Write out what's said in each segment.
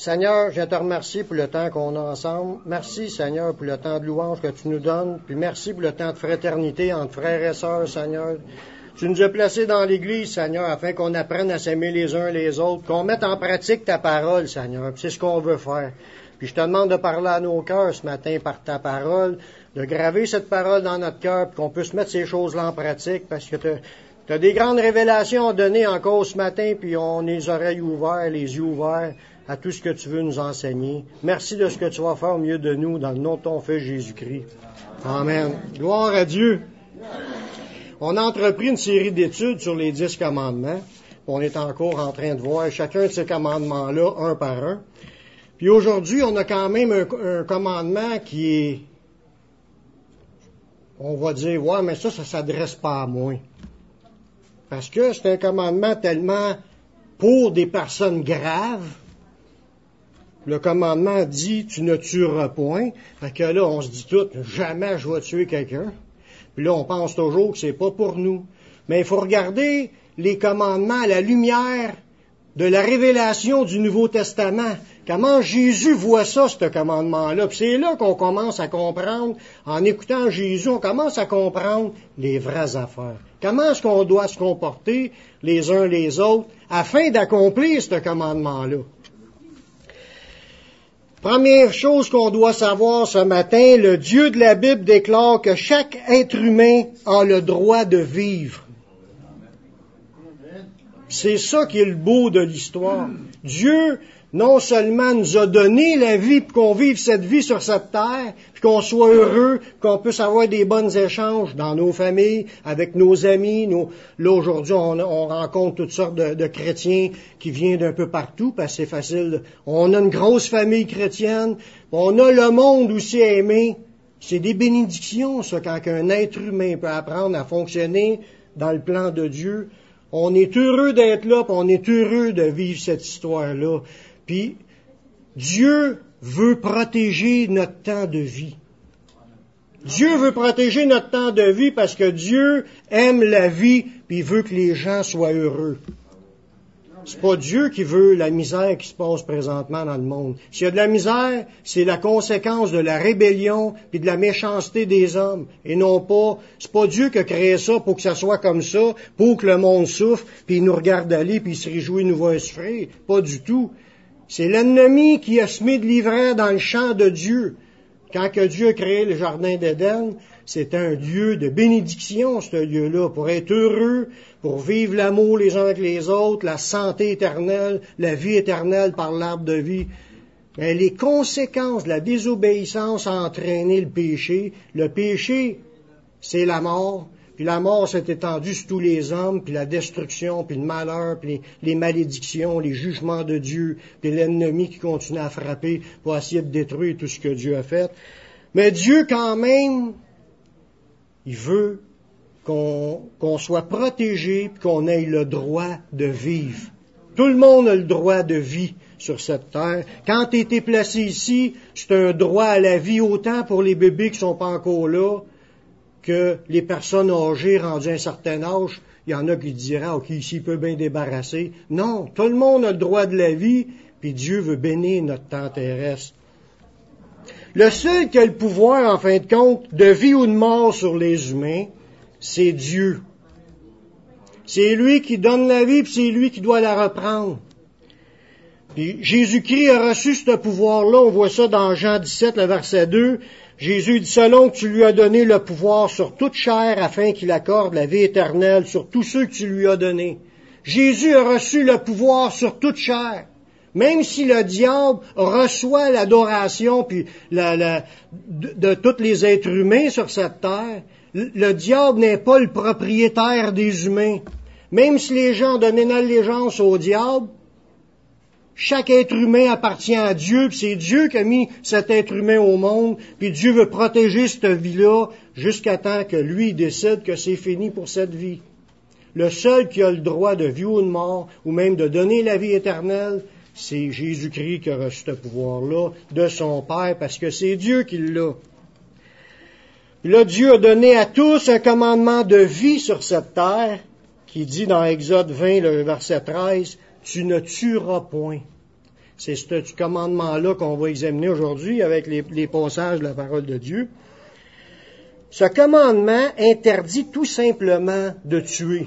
Seigneur, je te remercie pour le temps qu'on a ensemble. Merci, Seigneur, pour le temps de louange que tu nous donnes. Puis merci pour le temps de fraternité entre frères et sœurs, Seigneur. Tu nous as placés dans l'Église, Seigneur, afin qu'on apprenne à s'aimer les uns les autres, qu'on mette en pratique ta parole, Seigneur. Puis c'est ce qu'on veut faire. Puis je te demande de parler à nos cœurs ce matin par ta parole, de graver cette parole dans notre cœur, puis qu'on puisse mettre ces choses-là en pratique, parce que tu as des grandes révélations à donner encore ce matin, puis on a les oreilles ouvertes, les yeux ouverts à tout ce que tu veux nous enseigner. Merci de ce que tu vas faire au milieu de nous, dans le nom de ton Fils Jésus-Christ. Amen. Gloire à Dieu. On a entrepris une série d'études sur les 10 commandements. On est encore en train de voir chacun de ces commandements-là, un par un. Puis aujourd'hui, on a quand même un commandement qui est, on va dire, ouais, mais ça s'adresse pas à moi. Parce que c'est un commandement tellement pour des personnes graves. Le commandement dit, tu ne tueras point. Fait que là, on se dit tout, jamais je vais tuer quelqu'un. Puis là, on pense toujours que c'est pas pour nous. Mais il faut regarder les commandements à la lumière de la révélation du Nouveau Testament. Comment Jésus voit ça, ce commandement-là. Puis c'est là qu'on commence à comprendre, en écoutant Jésus, on commence à comprendre les vraies affaires. Comment est-ce qu'on doit se comporter les uns les autres afin d'accomplir ce commandement-là? Première chose qu'on doit savoir ce matin, le Dieu de la Bible déclare que chaque être humain a le droit de vivre. C'est ça qui est le beau de l'histoire. Dieu, non seulement nous a donné la vie pour qu'on vive cette vie sur cette terre, puis qu'on soit heureux, qu'on puisse avoir des bons échanges dans nos familles, avec nos amis. Là, aujourd'hui, on rencontre toutes sortes de chrétiens qui viennent d'un peu partout, parce que c'est facile. On a une grosse famille chrétienne. On a le monde aussi à aimer. C'est des bénédictions, ça, quand un être humain peut apprendre à fonctionner dans le plan de Dieu. On est heureux d'être là, puis on est heureux de vivre cette histoire-là. Puis, Dieu veut protéger notre temps de vie. Dieu veut protéger notre temps de vie parce que Dieu aime la vie, puis il veut que les gens soient heureux. C'est pas Dieu qui veut la misère qui se passe présentement dans le monde. S'il y a de la misère, c'est la conséquence de la rébellion puis de la méchanceté des hommes. Et non pas, c'est pas Dieu qui a créé ça pour que ça soit comme ça, pour que le monde souffre, puis il nous regarde aller, puis il se réjouit, nous voit souffrir. Pas du tout. C'est l'ennemi qui a semé de l'ivraie dans le champ de Dieu. Quand que Dieu a créé le jardin d'Éden, c'est un lieu de bénédiction, ce lieu-là, pour être heureux, pour vivre l'amour les uns avec les autres, la santé éternelle, la vie éternelle par l'arbre de vie. Mais les conséquences de la désobéissance ont entraîné le péché. Le péché, c'est la mort. Puis la mort s'est étendue sur tous les hommes, puis la destruction, puis le malheur, puis les malédictions, les jugements de Dieu, puis l'ennemi qui continue à frapper pour essayer de détruire tout ce que Dieu a fait. Mais Dieu, quand même, il veut qu'on soit protégé puis qu'on ait le droit de vivre. Tout le monde a le droit de vie sur cette terre. Quand tu as été placé ici, c'est un droit à la vie autant pour les bébés qui sont pas encore là que les personnes âgées rendues à un certain âge. Il y en a qui diraient, OK, ici, il peut bien débarrasser. Non, tout le monde a le droit de la vie, puis Dieu veut bénir notre temps terrestre. Le seul qui a le pouvoir, en fin de compte, de vie ou de mort sur les humains, c'est Dieu. C'est lui qui donne la vie, puis c'est lui qui doit la reprendre. Puis Jésus-Christ a reçu ce pouvoir-là, on voit ça dans Jean 17, le verset 2. Jésus dit, selon que tu lui as donné le pouvoir sur toute chair, afin qu'il accorde la vie éternelle sur tous ceux que tu lui as donnés. Jésus a reçu le pouvoir sur toute chair. Même si le diable reçoit l'adoration puis de tous les êtres humains sur cette terre, le diable n'est pas le propriétaire des humains. Même si les gens donnent une allégeance au diable, chaque être humain appartient à Dieu, puis c'est Dieu qui a mis cet être humain au monde, puis Dieu veut protéger cette vie-là jusqu'à temps que lui décide que c'est fini pour cette vie. Le seul qui a le droit de vie ou de mort, ou même de donner la vie éternelle, c'est Jésus-Christ qui a reçu ce pouvoir-là de son Père, parce que c'est Dieu qui l'a. Là, Dieu a donné à tous un commandement de vie sur cette terre, qui dit dans Exode 20, le verset 13, « Tu ne tueras point ». C'est ce commandement-là qu'on va examiner aujourd'hui avec les passages de la parole de Dieu. Ce commandement interdit tout simplement de tuer.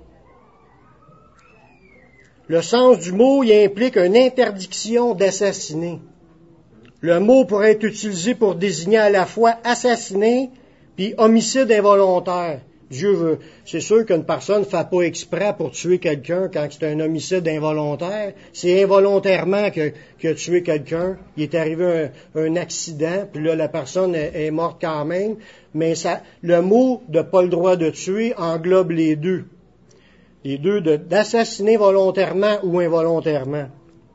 Le sens du mot y implique une interdiction d'assassiner. Le mot pourrait être utilisé pour désigner à la fois assassiner puis homicide involontaire. Dieu veut. C'est sûr qu'une personne ne fait pas exprès pour tuer quelqu'un quand c'est un homicide involontaire. C'est involontairement qu'il a tué quelqu'un. Il est arrivé un accident, puis là, la personne est morte quand même. Mais le mot de pas le droit de tuer englobe les deux. Les deux d'assassiner volontairement ou involontairement.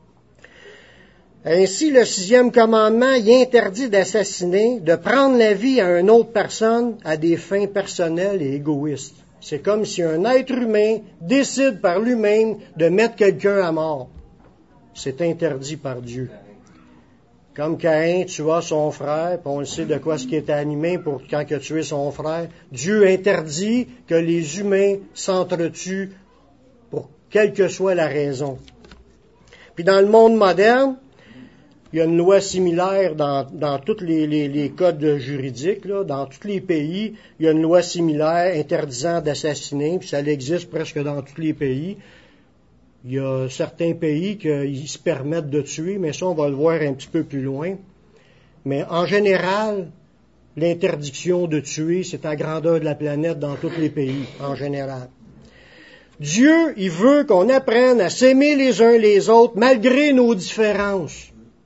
Ainsi, le 6e commandement y interdit d'assassiner, de prendre la vie à une autre personne à des fins personnelles et égoïstes. C'est comme si un être humain décide par lui-même de mettre quelqu'un à mort. C'est interdit par Dieu. Comme Caïn tua son frère, puis on le sait de quoi ce qui était animé pour quand il a tué son frère. Dieu interdit que les humains s'entretuent pour quelle que soit la raison. Puis dans le monde moderne, il y a une loi similaire dans tous les codes juridiques, là, dans tous les pays. Il y a une loi similaire interdisant d'assassiner, puis ça existe presque dans tous les pays. Il y a certains pays qui se permettent de tuer, mais ça, on va le voir un petit peu plus loin. Mais en général, l'interdiction de tuer, c'est à grandeur de la planète dans tous les pays, en général. Dieu, il veut qu'on apprenne à s'aimer les uns les autres malgré nos différences.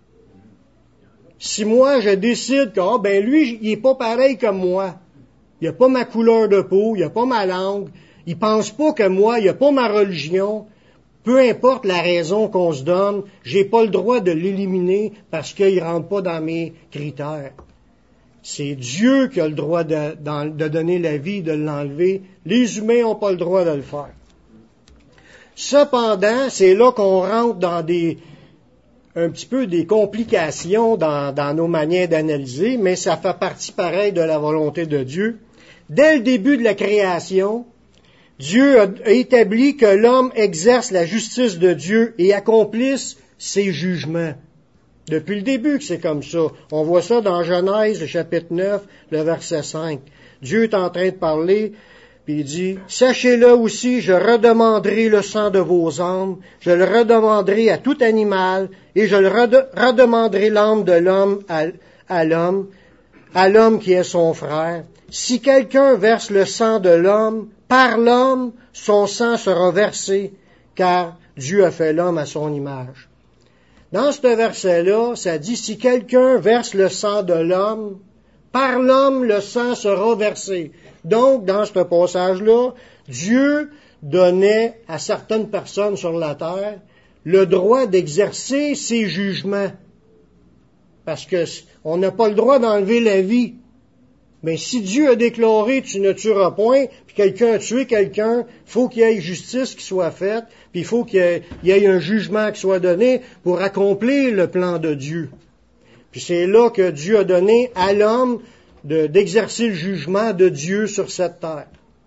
Si moi, je décide que, lui, il est pas pareil comme moi. Il a pas ma couleur de peau, il a pas ma langue, il pense pas que moi, il a pas ma religion. Peu importe la raison qu'on se donne, j'ai pas le droit de l'éliminer parce qu'il rentre pas dans mes critères. C'est Dieu qui a le droit de donner la vie, de l'enlever. Les humains n'ont pas le droit de le faire. Cependant, c'est là qu'on rentre dans un petit peu des complications dans nos manières d'analyser, mais ça fait partie pareil de la volonté de Dieu. Dès le début de la création, Dieu a établi que l'homme exerce la justice de Dieu et accomplisse ses jugements. Depuis le début que c'est comme ça. On voit ça dans Genèse, le chapitre 9, le verset 5. Dieu est en train de parler, puis il dit, « Sachez-le aussi, je redemanderai le sang de vos âmes, je le redemanderai à tout animal, et je le redemanderai l'âme de l'homme à l'homme qui est son frère. Si quelqu'un verse le sang de l'homme, par l'homme, son sang sera versé, car Dieu a fait l'homme à son image. » Dans ce verset-là, ça dit, si quelqu'un verse le sang de l'homme, par l'homme, le sang sera versé. Donc, dans ce passage-là, Dieu donnait à certaines personnes sur la terre le droit d'exercer ses jugements. Parce que on n'a pas le droit d'enlever la vie. Mais si Dieu a déclaré tu ne tueras point, puis quelqu'un a tué quelqu'un, il faut qu'il y ait justice qui soit faite, puis il faut qu'il y ait un jugement qui soit donné pour accomplir le plan de Dieu. Puis c'est là que Dieu a donné à l'homme d'exercer le jugement de Dieu sur cette terre.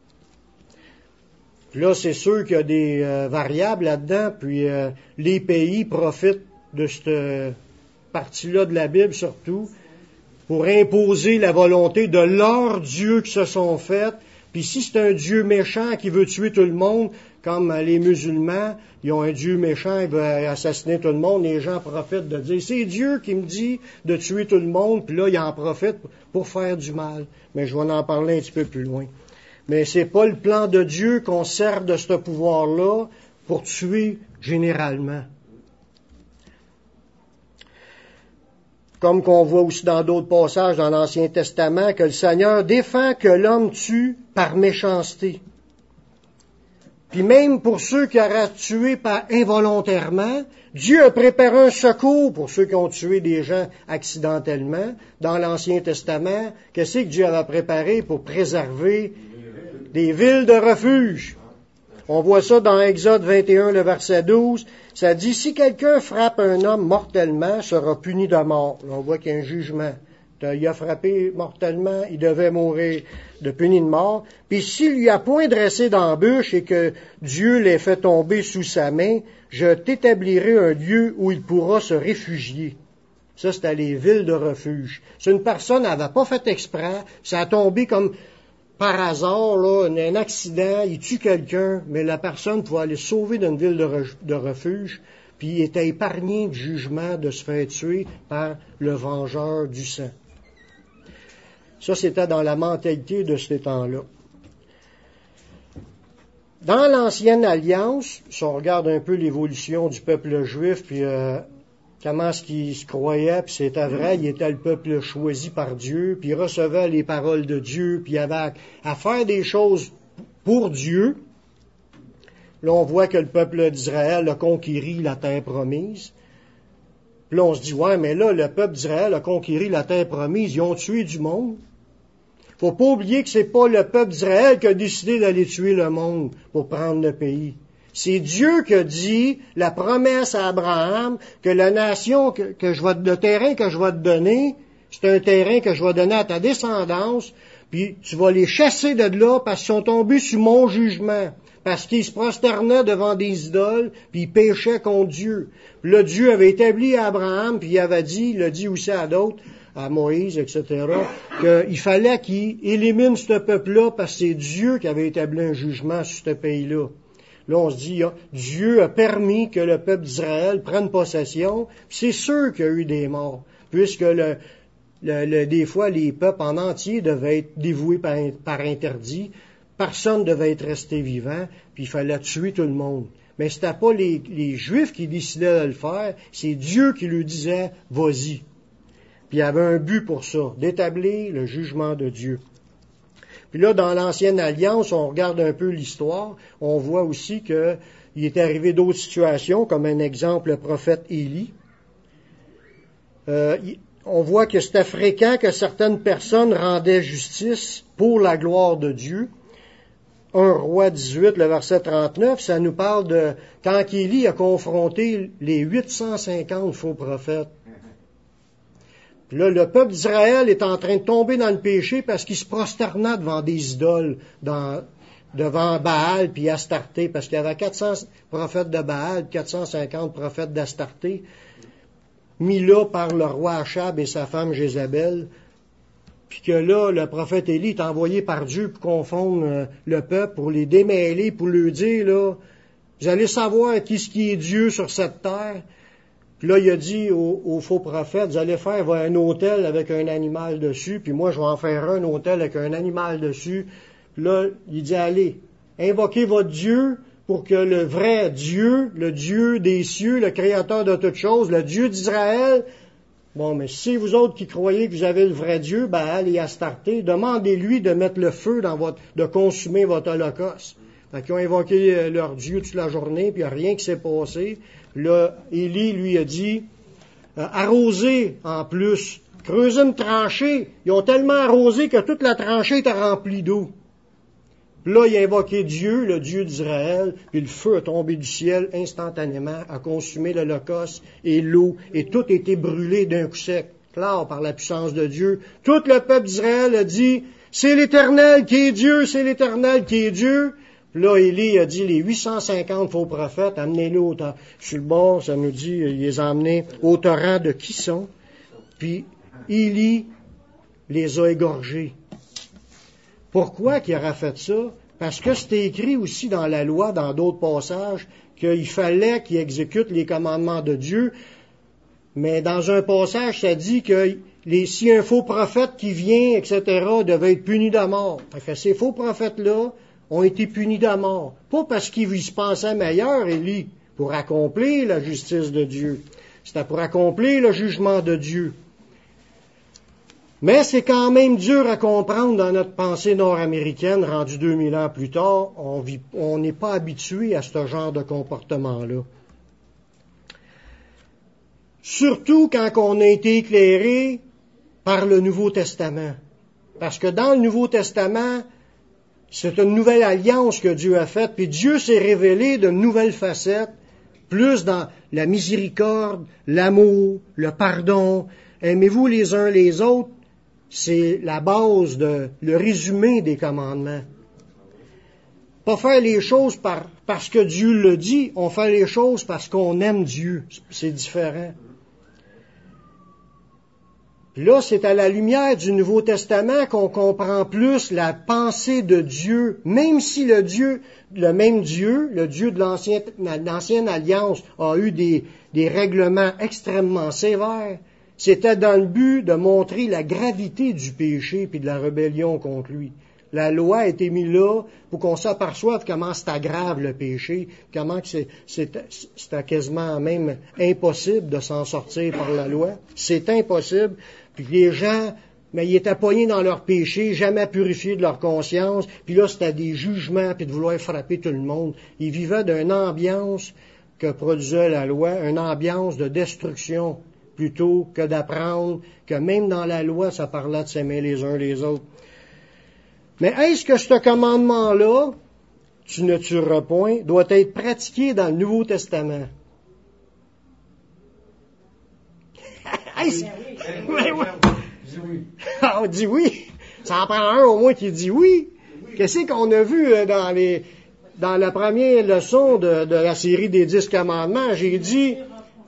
Puis là, c'est sûr qu'il y a des variables là-dedans, puis les pays profitent de cette partie-là de la Bible surtout, pour imposer la volonté de leurs dieux qui se sont faits. Puis si c'est un Dieu méchant qui veut tuer tout le monde, comme les musulmans, ils ont un Dieu méchant, il veut assassiner tout le monde, les gens profitent de dire, c'est Dieu qui me dit de tuer tout le monde, puis là, ils en profitent pour faire du mal. Mais je vais en parler un petit peu plus loin. Mais c'est pas le plan de Dieu qu'on sert de ce pouvoir-là pour tuer généralement. Comme qu'on voit aussi dans d'autres passages dans l'Ancien Testament, que le Seigneur défend que l'homme tue par méchanceté. Puis même pour ceux qui auraient tué involontairement, Dieu a préparé un secours pour ceux qui ont tué des gens accidentellement. Dans l'Ancien Testament, qu'est-ce que Dieu avait préparé pour préserver des villes de refuge? On voit ça dans Exode 21, le verset 12. Ça dit, si quelqu'un frappe un homme mortellement, sera puni de mort. Là, on voit qu'il y a un jugement Il a frappé mortellement, il devait mourir de puni de mort. Puis s'il lui a point dressé d'embûche et que Dieu l'ait fait tomber sous sa main, je t'établirai un lieu où il pourra se réfugier. Ça, c'était les villes de refuge. Si une personne n'avait pas fait exprès, ça a tombé comme par hasard, là, un accident, il tue quelqu'un, mais la personne pouvait aller sauver d'une ville de refuge, puis il était épargné du jugement de se faire tuer par le vengeur du sang. Ça, c'était dans la mentalité de ces temps-là. Dans l'Ancienne Alliance, si on regarde un peu l'évolution du peuple juif, puis comment est-ce qu'il se croyait, puis c'était vrai, il était le peuple choisi par Dieu, puis il recevait les paroles de Dieu, puis il avait à faire des choses pour Dieu. Là, on voit que le peuple d'Israël a conquéri la terre promise. Puis là, on se dit, ouais, mais là, le peuple d'Israël a conquéri la terre promise, ils ont tué du monde. Faut pas oublier que c'est pas le peuple d'Israël qui a décidé d'aller tuer le monde pour prendre le pays. C'est Dieu qui a dit la promesse à Abraham que la nation le terrain que je vais te donner, c'est un terrain que je vais donner à ta descendance, puis tu vas les chasser de là parce qu'ils sont tombés sous mon jugement, parce qu'ils se prosternaient devant des idoles, puis ils péchaient contre Dieu. Puis là, Dieu avait établi à Abraham, puis il avait dit, il l'a dit aussi à d'autres, à Moïse, etc., qu'il fallait qu'il élimine ce peuple-là parce que c'est Dieu qui avait établi un jugement sur ce pays-là. Là, on se dit, Dieu a permis que le peuple d'Israël prenne possession. C'est sûr qu'il y a eu des morts, puisque des fois, les peuples en entier devaient être dévoués par interdit. Personne ne devait être resté vivant, puis il fallait tuer tout le monde. Mais c'était pas les Juifs qui décidaient de le faire, c'est Dieu qui lui disait, vas-y. Puis il y avait un but pour ça, d'établir le jugement de Dieu. Puis là, dans l'Ancienne Alliance, on regarde un peu l'histoire, on voit aussi qu'il est arrivé d'autres situations, comme un exemple, le prophète Élie. On voit que c'était fréquent que certaines personnes rendaient justice pour la gloire de Dieu. 1 Roi 18, le verset 39, ça nous parle de quand Élie a confronté les 850 faux prophètes. Puis là, le peuple d'Israël est en train de tomber dans le péché parce qu'il se prosternait devant des idoles, devant Baal puis Astarté, parce qu'il y avait 400 prophètes de Baal, 450 prophètes d'Astarté, mis là par le roi Achab et sa femme Jézabel. Puis que là, le prophète Élie est envoyé par Dieu pour confondre le peuple, pour les démêler, pour leur dire, là, vous allez savoir qui est Dieu sur cette terre. Puis là, il a dit aux faux prophètes, vous allez faire un autel avec un animal dessus, puis moi, je vais en faire un autel avec un animal dessus. Puis là, il dit, allez, invoquez votre Dieu pour que le vrai Dieu, le Dieu des cieux, le créateur de toutes choses, le Dieu d'Israël, bon, mais si vous autres qui croyez que vous avez le vrai Dieu, Baal et Astarté, demandez-lui de mettre le feu de consumer votre holocauste. Fait qu'ils ont invoqué leur Dieu toute la journée, puis il n'y a rien qui s'est passé. Là, Élie lui a dit, arrosez en plus, creusez une tranchée. Ils ont tellement arrosé que toute la tranchée était remplie d'eau. Puis là, il a invoqué Dieu, le Dieu d'Israël, puis le feu a tombé du ciel instantanément, a consumé l'holocauste et l'eau, et tout a été brûlé d'un coup sec, clair par la puissance de Dieu. Tout le peuple d'Israël a dit, c'est l'Éternel qui est Dieu, c'est l'Éternel qui est Dieu. Là, Élie a dit, les 850 faux prophètes, amenez-les sur le bord, ça nous dit, il les a amenés au torrent de Kison. Puis, Élie les a égorgés. Pourquoi qu'il aurait fait ça? Parce que c'était écrit aussi dans la loi, dans d'autres passages, qu'il fallait qu'il exécute les commandements de Dieu. Mais dans un passage, ça dit que si un faux prophète qui vient, etc., devait être puni de mort. Fait que ces faux prophètes-là ont été punis de mort. Pas parce qu'ils se pensaient meilleurs, Élie, pour accomplir la justice de Dieu. C'était pour accomplir le jugement de Dieu. Mais c'est quand même dur à comprendre dans notre pensée nord-américaine, rendue 2000 ans plus tard. On n'est pas habitué à ce genre de comportement-là. Surtout quand on a été éclairé par le Nouveau Testament. Parce que dans le Nouveau Testament, c'est une nouvelle alliance que Dieu a faite, puis Dieu s'est révélé de nouvelles facettes, plus dans la miséricorde, l'amour, le pardon. Aimez-vous les uns les autres c'est la base, le résumé des commandements. Pas faire les choses parce que Dieu le dit, on fait les choses parce qu'on aime Dieu. C'est différent. Puis là, c'est à la lumière du Nouveau Testament qu'on comprend plus la pensée de Dieu, même si le même Dieu, le Dieu de l'Ancienne Alliance, a eu des règlements extrêmement sévères. C'était dans le but de montrer la gravité du péché puis de la rébellion contre lui. La loi a été mise là pour qu'on s'aperçoive comment c'est grave le péché, comment que c'était quasiment même impossible de s'en sortir par la loi. C'est impossible. Puis les gens, mais ils étaient poignés dans leur péché, jamais purifiés de leur conscience. Puis là, c'était des jugements, puis de vouloir frapper tout le monde. Ils vivaient d'une ambiance que produisait la loi, une ambiance de destruction, plutôt que d'apprendre que même dans la loi, ça parlait de s'aimer les uns les autres. Mais est-ce que ce commandement-là, tu ne tueras point, doit être pratiqué dans le Nouveau Testament? On dit oui. Ça en prend un au moins qui dit oui. Qu'est-ce qu'on a vu dans la première leçon de la série des 10 commandements? Jésus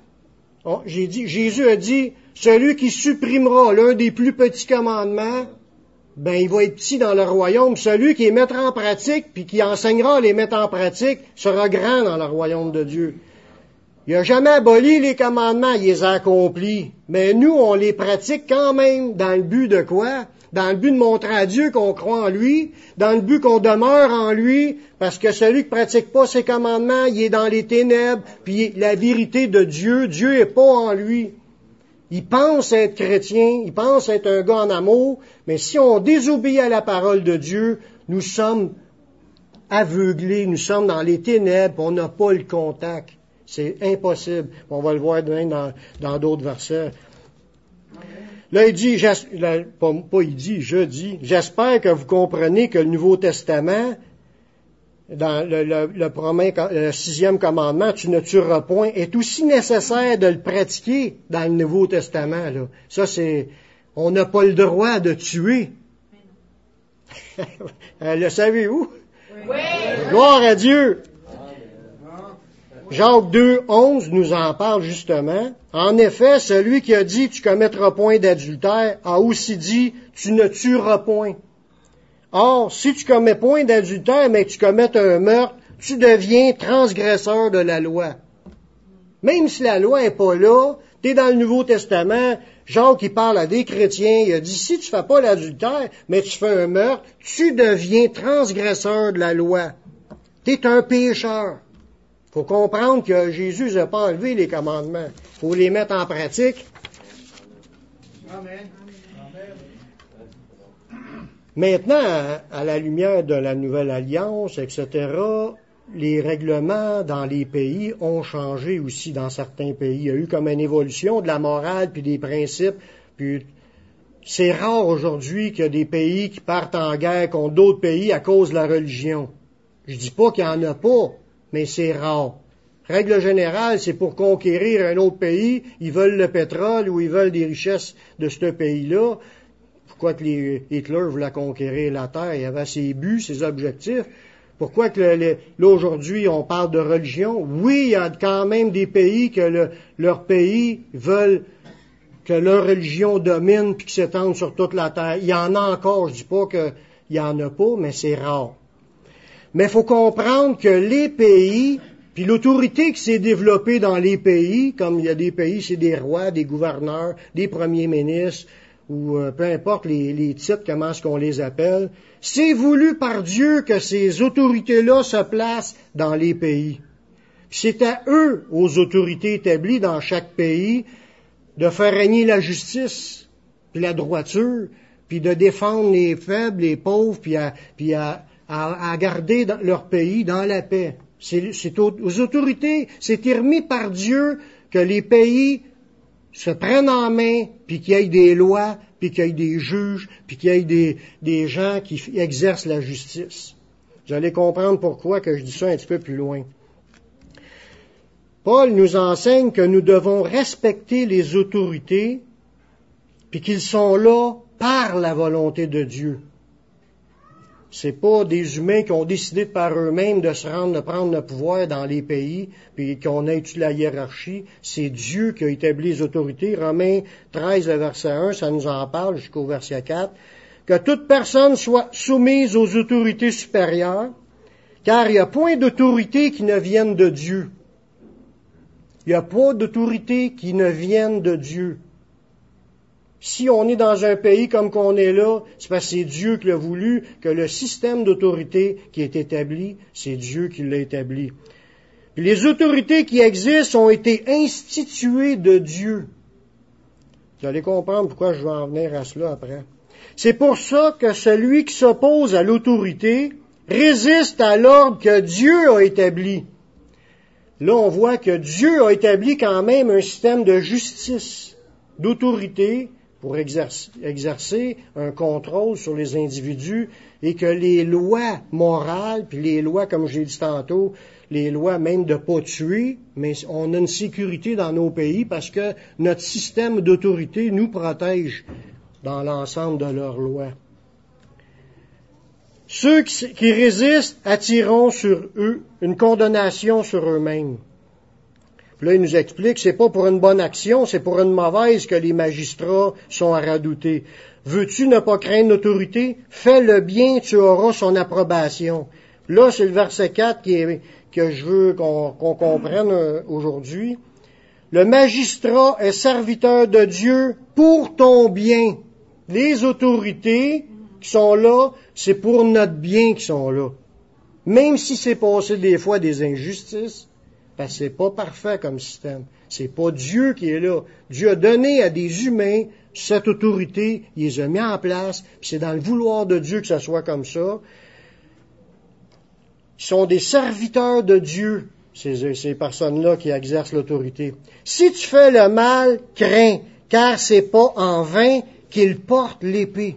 a dit, celui qui supprimera l'un des plus petits commandements, ben, il va être petit dans le royaume. Celui qui les mettra en pratique, puis qui enseignera à les mettre en pratique, sera grand dans le royaume de Dieu. Il n'a jamais aboli les commandements, il les a accomplis. Mais nous, on les pratique quand même dans le but de quoi? Dans le but de montrer à Dieu qu'on croit en lui, dans le but qu'on demeure en lui, parce que celui qui pratique pas ses commandements, il est dans les ténèbres, puis la vérité de Dieu, Dieu est pas en lui. Il pense être chrétien, il pense être un gars en amour, mais si on désobéit à la parole de Dieu, nous sommes aveuglés, nous sommes dans les ténèbres, on n'a pas le contact. C'est impossible. On va le voir demain dans d'autres versets. Là, il dit, je dis, j'espère que vous comprenez que le Nouveau Testament, dans le 6e commandement, tu ne tueras point, est aussi nécessaire de le pratiquer dans le Nouveau Testament, là. Ça, on n'a pas le droit de tuer. Le savez-vous? Oui. Gloire à Dieu. Jacques 2, 11 nous en parle justement. En effet, celui qui a dit « tu commettras point d'adultère » a aussi dit « tu ne tueras point ». Or, si tu commets point d'adultère, mais que tu commets un meurtre, tu deviens transgresseur de la loi. Même si la loi n'est pas là, tu es dans le Nouveau Testament, Jacques qui parle à des chrétiens, il a dit « si tu fais pas l'adultère, mais tu fais un meurtre, tu deviens transgresseur de la loi. Tu es un pécheur. » Il faut comprendre que Jésus n'a pas enlevé les commandements. Il faut les mettre en pratique. Amen. Maintenant, à la lumière de la Nouvelle Alliance, etc., les règlements dans les pays ont changé aussi dans certains pays. Il y a eu comme une évolution de la morale puis des principes. Puis c'est rare aujourd'hui qu'il y a des pays qui partent en guerre contre d'autres pays à cause de la religion. Je dis pas qu'il n'y en a pas, mais c'est rare. Règle générale, c'est pour conquérir un autre pays, ils veulent le pétrole ou ils veulent des richesses de ce pays-là. Pourquoi que Hitler voulait conquérir la terre? Il avait ses buts, ses objectifs. Pourquoi que là, aujourd'hui, on parle de religion? Oui, il y a quand même des pays que leurs pays veulent que leur religion domine puis que s'étende sur toute la terre. Il y en a encore, je dis pas qu'il y en a pas, mais c'est rare. Mais il faut comprendre que les pays, puis l'autorité qui s'est développée dans les pays, comme il y a des pays, c'est des rois, des gouverneurs, des premiers ministres, ou peu importe les titres, comment est-ce qu'on les appelle, c'est voulu par Dieu que ces autorités-là se placent dans les pays. Puis c'est à eux, aux autorités établies dans chaque pays, de faire régner la justice, puis la droiture, puis de défendre les faibles, les pauvres, puis à garder leur pays dans la paix. C'est aux autorités, c'est remis par Dieu que les pays se prennent en main, puis qu'il y ait des lois, puis qu'il y ait des juges, puis qu'il y ait des gens qui exercent la justice. Vous allez comprendre pourquoi que je dis ça un petit peu plus loin. Paul nous enseigne que nous devons respecter les autorités, puis qu'ils sont là par la volonté de Dieu. C'est pas des humains qui ont décidé par eux-mêmes de prendre le pouvoir dans les pays, puis qu'on ait toute la hiérarchie. C'est Dieu qui a établi les autorités. Romains 13, le verset 1, ça nous en parle jusqu'au verset 4. Que toute personne soit soumise aux autorités supérieures, car il n'y a point d'autorité qui ne vienne de Dieu. Il n'y a pas d'autorité qui ne vienne de Dieu. Si on est dans un pays comme qu'on est là, c'est parce que c'est Dieu qui l'a voulu, que le système d'autorité qui est établi, c'est Dieu qui l'a établi. Puis les autorités qui existent ont été instituées de Dieu. Vous allez comprendre pourquoi je vais en venir à cela après. C'est pour ça que celui qui s'oppose à l'autorité résiste à l'ordre que Dieu a établi. Là, on voit que Dieu a établi quand même un système de justice, d'autorité, pour exercer un contrôle sur les individus et que les lois morales, puis les lois, comme j'ai dit tantôt, les lois même de pas tuer, mais on a une sécurité dans nos pays parce que notre système d'autorité nous protège dans l'ensemble de leurs lois. Ceux qui résistent attireront sur eux une condamnation sur eux-mêmes. Puis là, il nous explique que c'est pas pour une bonne action, c'est pour une mauvaise que les magistrats sont à redouter. Veux-tu ne pas craindre l'autorité? Fais le bien, tu auras son approbation. Là, c'est le verset 4 que je veux qu'on comprenne aujourd'hui. Le magistrat est serviteur de Dieu pour ton bien. Les autorités qui sont là, c'est pour notre bien qu'ils sont là. Même si c'est passé des fois des injustices, parce que c'est pas parfait comme système. C'est pas Dieu qui est là. Dieu a donné à des humains cette autorité, il les a mis en place, puis c'est dans le vouloir de Dieu que ça soit comme ça. Ils sont des serviteurs de Dieu, ces personnes-là qui exercent l'autorité. Si tu fais le mal, crains, car c'est pas en vain qu'ils portent l'épée.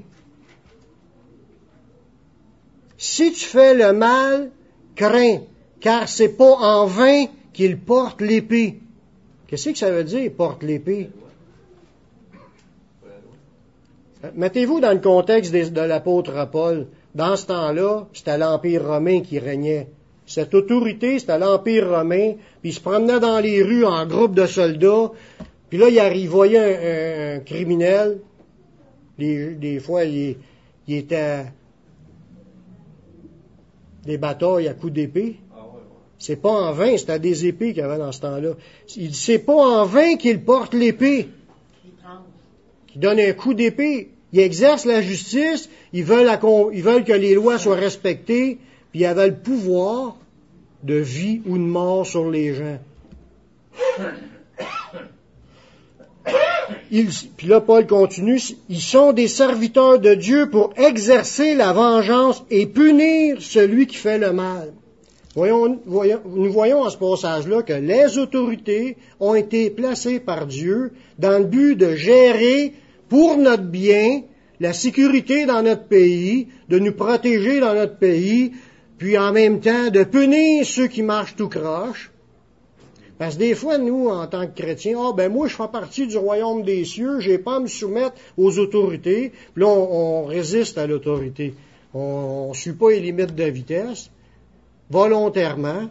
Si tu fais le mal, crains, car c'est pas en vain qu'il porte l'épée. Qu'est-ce que ça veut dire, porte l'épée? Mettez-vous dans le contexte de l'apôtre Paul. Dans ce temps-là, c'était l'Empire romain qui régnait. Cette autorité, c'était l'Empire romain, puis il se promenait dans les rues en groupe de soldats, puis là, il voyait un criminel. Des fois, il était des batailles à coups d'épée. C'est pas en vain, c'était des épées qu'il y avait dans ce temps-là. Il dit, c'est pas en vain qu'il porte l'épée. Qu'il donne un coup d'épée. Il exerce la justice, ils veulent que les lois soient respectées, puis il avait le pouvoir de vie ou de mort sur les gens. Puis là, Paul continue, ils sont des serviteurs de Dieu pour exercer la vengeance et punir celui qui fait le mal. Nous voyons en ce passage-là que les autorités ont été placées par Dieu dans le but de gérer pour notre bien la sécurité dans notre pays, de nous protéger dans notre pays, puis en même temps de punir ceux qui marchent tout croche. Parce que des fois, nous, en tant que chrétiens, moi, je fais partie du royaume des cieux, j'ai pas à me soumettre aux autorités, puis là, on résiste à l'autorité. On ne suit pas les limites de vitesse. Volontairement.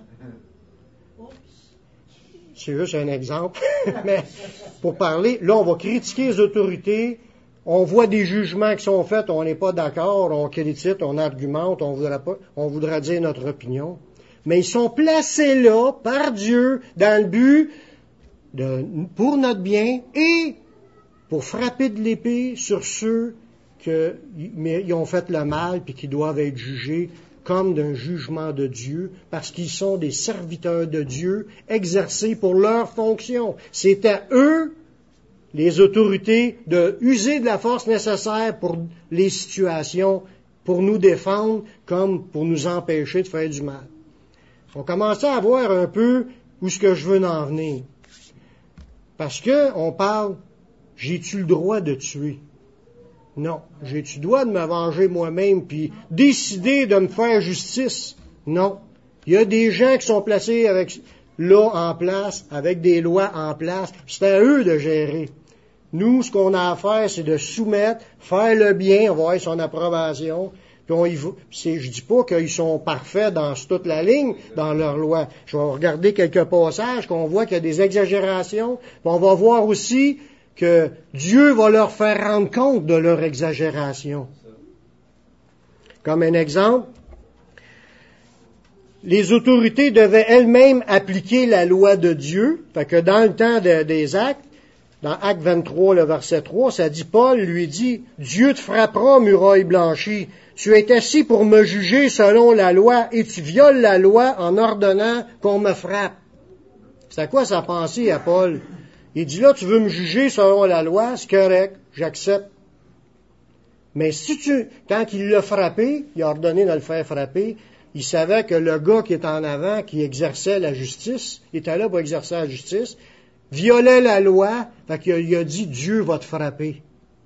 C'est juste un exemple. Mais pour parler, là, on va critiquer les autorités. On voit des jugements qui sont faits, on n'est pas d'accord, on critique, on argumente, on voudra dire notre opinion. Mais ils sont placés là par Dieu dans le but pour notre bien et pour frapper de l'épée sur ceux qui ont fait le mal puis qui doivent être jugés comme d'un jugement de Dieu, parce qu'ils sont des serviteurs de Dieu exercés pour leur fonction. C'est à eux, les autorités, de user de la force nécessaire pour les situations, pour nous défendre, comme pour nous empêcher de faire du mal. On commence à voir un peu où ce que je veux en venir. Parce que on parle, j'ai-tu le droit de tuer? Non. J'ai-tu le droit de me venger moi-même puis décider de me faire justice? Non. Il y a des gens qui sont placés là en place, avec des lois en place, c'est à eux de gérer. Nous, ce qu'on a à faire, c'est de soumettre, faire le bien, avoir son approbation. Puis je dis pas qu'ils sont parfaits dans toute la ligne, dans leur loi. Je vais regarder quelques passages, qu'on voit qu'il y a des exagérations. Puis on va voir aussi que Dieu va leur faire rendre compte de leur exagération. Comme un exemple, les autorités devaient elles-mêmes appliquer la loi de Dieu. Fait que dans le temps des Actes, dans Acte 23, le verset 3, ça dit, Paul lui dit, « Dieu te frappera, muraille blanchie. Tu es assis pour me juger selon la loi et tu violes la loi en ordonnant qu'on me frappe. » C'est à quoi sa pensée à Paul? Il dit, là, tu veux me juger selon la loi, c'est correct, j'accepte. Mais quand il l'a frappé, il a ordonné de le faire frapper, il savait que le gars qui est en avant, qui exerçait la justice, il était là pour exercer la justice, violait la loi, fait qu'il a dit, Dieu va te frapper.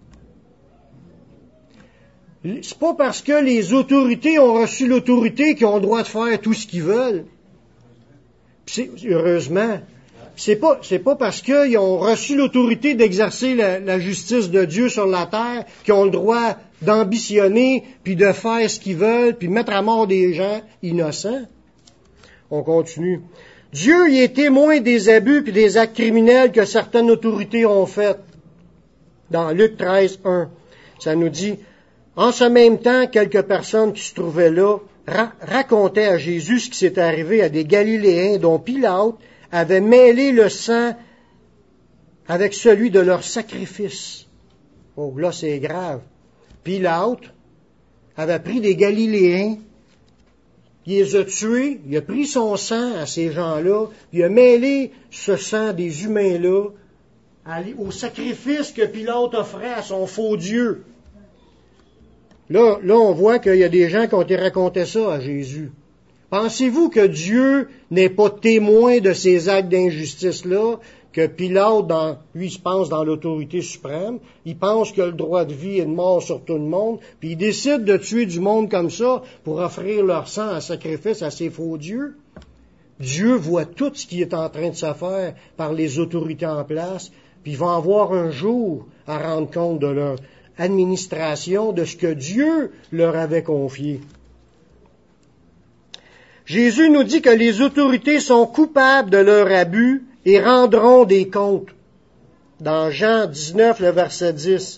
C'est pas parce que les autorités ont reçu l'autorité qu'ils ont le droit de faire tout ce qu'ils veulent. Heureusement. C'est pas parce qu'ils ont reçu l'autorité d'exercer la justice de Dieu sur la terre qu'ils ont le droit d'ambitionner, puis de faire ce qu'ils veulent, puis de mettre à mort des gens innocents. On continue. Dieu y est témoin des abus puis des actes criminels que certaines autorités ont faits. Dans Luc 13, 1, ça nous dit, en ce même temps, quelques personnes qui se trouvaient là racontaient à Jésus ce qui s'était arrivé à des Galiléens dont Pilate avait mêlé le sang avec celui de leur sacrifice. Oh, là, c'est grave. Pilate avait pris des Galiléens, il les a tués, il a pris son sang à ces gens-là, il a mêlé ce sang des humains-là au sacrifice que Pilate offrait à son faux Dieu. Là, on voit qu'il y a des gens qui ont été raconter ça à Jésus. Pensez-vous que Dieu n'est pas témoin de ces actes d'injustice-là, que Pilate, lui, il se pense dans l'autorité suprême, il pense qu'il a le droit de vie et de mort sur tout le monde, puis il décide de tuer du monde comme ça pour offrir leur sang en sacrifice à ses faux dieux? Dieu voit tout ce qui est en train de se faire par les autorités en place, puis il va avoir un jour à rendre compte de leur administration, de ce que Dieu leur avait confié. Jésus nous dit que les autorités sont coupables de leur abus et rendront des comptes. Dans Jean 19, le verset 10.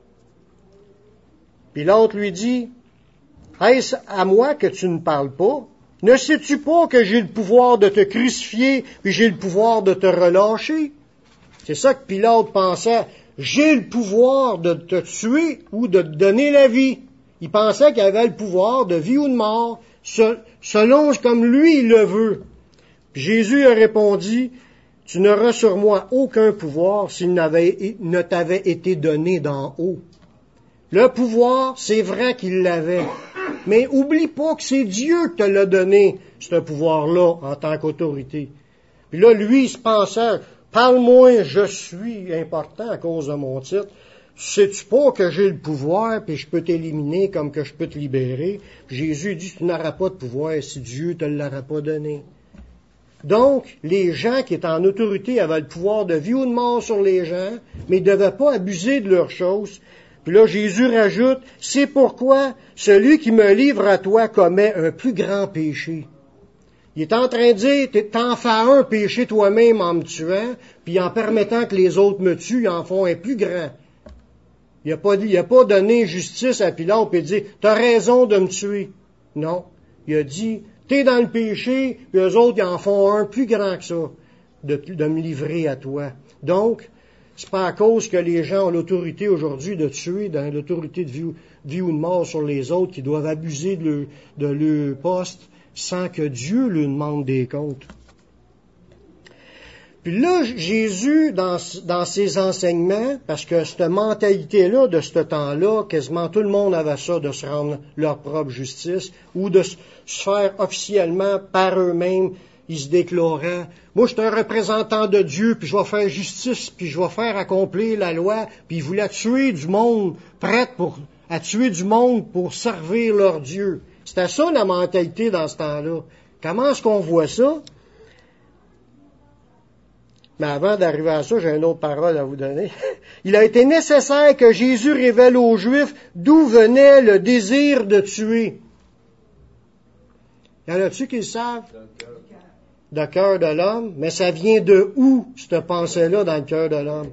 Puis l'autre lui dit, « Est-ce à moi que tu ne parles pas? Ne sais-tu pas que j'ai le pouvoir de te crucifier et j'ai le pouvoir de te relâcher? » C'est ça que Pilate pensait. J'ai le pouvoir de te tuer ou de te donner la vie. Il pensait qu'il avait le pouvoir de vie ou de mort, selon comme lui il le veut. Puis Jésus a répondu, « Tu n'auras sur moi aucun pouvoir s'il ne t'avait été donné d'en haut. » Le pouvoir, c'est vrai qu'il l'avait, mais oublie pas que c'est Dieu qui te l'a donné, ce pouvoir-là, en tant qu'autorité. Puis là, lui, il se pensait, « Parle-moi, je suis important à cause de mon titre. Sais-tu pas que j'ai le pouvoir, puis je peux t'éliminer comme que je peux te libérer? » Jésus dit, « Tu n'auras pas de pouvoir si Dieu te l'aura pas donné. » Donc, les gens qui étaient en autorité avaient le pouvoir de vie ou de mort sur les gens, mais ils ne devaient pas abuser de leurs choses. Puis là, Jésus rajoute, « C'est pourquoi celui qui me livre à toi commet un plus grand péché. » Il est en train de dire, t'en fais un péché toi-même en me tuant, puis en permettant que les autres me tuent, ils en font un plus grand. Il a pas donné justice à Pilate et dit, t'as raison de me tuer. Non. Il a dit, t'es dans le péché, puis eux autres, ils en font un plus grand que ça, de me livrer à toi. Donc, c'est pas à cause que les gens ont l'autorité aujourd'hui de tuer, dans l'autorité de vie ou de mort sur les autres, qui doivent abuser de leur poste, sans que Dieu lui demande des comptes. Puis là, Jésus, dans ses enseignements, parce que cette mentalité-là, de ce temps-là, quasiment tout le monde avait ça, de se rendre leur propre justice, ou de se faire officiellement par eux-mêmes, ils se déclaraient, « Moi, je suis un représentant de Dieu, puis je vais faire justice, puis je vais faire accomplir la loi. » Puis ils voulaient tuer du monde, prêts à tuer du monde pour servir leur Dieu. C'était ça la mentalité dans ce temps-là. Comment est-ce qu'on voit ça? Mais avant d'arriver à ça, j'ai une autre parole à vous donner. Il a été nécessaire que Jésus révèle aux Juifs d'où venait le désir de tuer. Y en a-tu qui le savent? Le cœur de l'homme. Mais ça vient de où, cette pensée-là, dans le cœur de l'homme?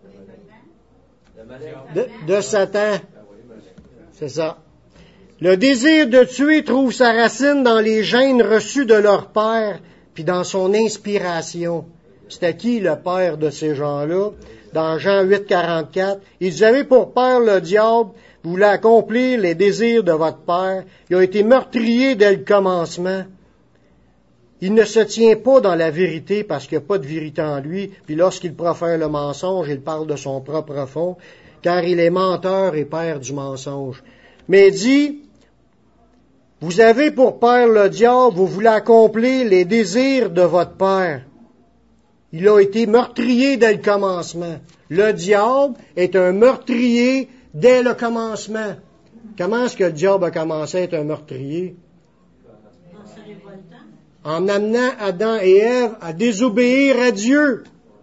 De Satan. C'est ça. Le désir de tuer trouve sa racine dans les gènes reçus de leur père, puis dans son inspiration. C'était qui le père de ces gens-là? Dans Jean 8, 44, ils avaient pour père le diable, voulait accomplir les désirs de votre père. Il a été meurtrier dès le commencement. Il ne se tient pas dans la vérité parce qu'il n'y a pas de vérité en lui. Puis lorsqu'il profère le mensonge, il parle de son propre fond, car il est menteur et père du mensonge. Mais il dit, vous avez pour père le diable, vous voulez accomplir les désirs de votre père. Il a été meurtrier dès le commencement. Le diable est un meurtrier dès le commencement. Comment est-ce que le diable a commencé à être un meurtrier? En amenant Adam et Ève à désobéir à Dieu.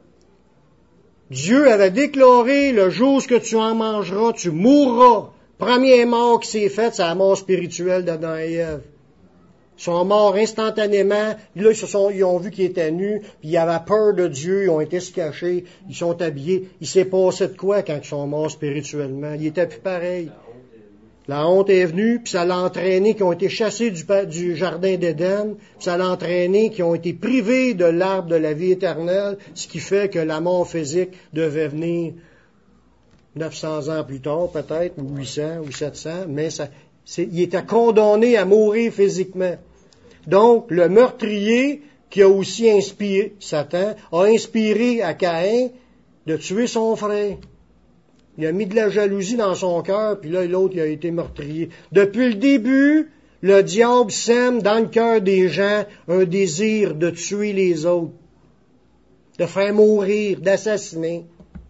Dieu avait déclaré, le jour que tu en mangeras, tu mourras. Première mort qui s'est faite, c'est la mort spirituelle d'Adam et Ève. Ils sont morts instantanément. Là, ils ont vu qu'ils étaient nus, puis ils avaient peur de Dieu, ils ont été se cacher, ils sont habillés. Il s'est passé de quoi quand ils sont morts spirituellement? Ils étaient plus pareils. La honte est venue, puis ça l'a entraîné, qui ont été chassés du jardin d'Éden, puis ça l'a entraîné, qui ont été privés de l'arbre de la vie éternelle, ce qui fait que la mort physique devait venir 900 ans plus tard, peut-être, ou 800, ou 700, mais il était condamné à mourir physiquement. Donc, le meurtrier, qui a aussi inspiré, Satan, a inspiré à Caïn de tuer son frère. Il a mis de la jalousie dans son cœur, puis là, l'autre, il a été meurtrier. Depuis le début, le diable sème dans le cœur des gens un désir de tuer les autres, de faire mourir, d'assassiner.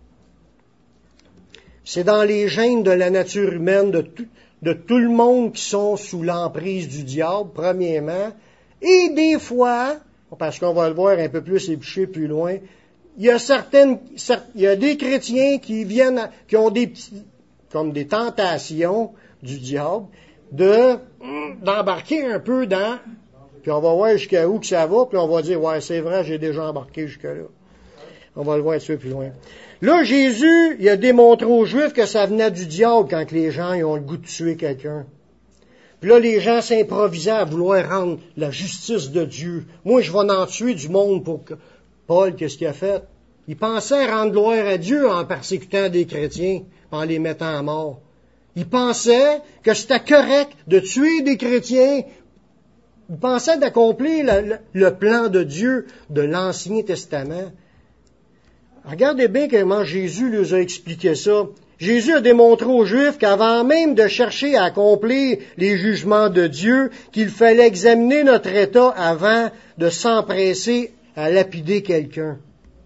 C'est dans les gènes de la nature humaine de tout le monde qui sont sous l'emprise du diable, premièrement, et des fois, parce qu'on va le voir un peu plus épluché plus loin, il y a des chrétiens qui ont comme des tentations du diable, d'embarquer un peu dans, puis on va voir jusqu'à où que ça va, puis on va dire, ouais, c'est vrai, j'ai déjà embarqué jusque-là. On va le voir un peu plus loin. Là, Jésus, il a démontré aux Juifs que ça venait du diable quand les gens ils ont le goût de tuer quelqu'un. Puis là, les gens s'improvisaient à vouloir rendre la justice de Dieu. Moi, je vais en tuer du monde pour que... Paul, qu'est-ce qu'il a fait? Il pensait rendre gloire à Dieu en persécutant des chrétiens, en les mettant à mort. Il pensait que c'était correct de tuer des chrétiens. Il pensait d'accomplir le plan de Dieu de l'Ancien Testament. Regardez bien comment Jésus leur a expliqué ça. Jésus a démontré aux Juifs qu'avant même de chercher à accomplir les jugements de Dieu, qu'il fallait examiner notre état avant de s'empresser à lapider quelqu'un.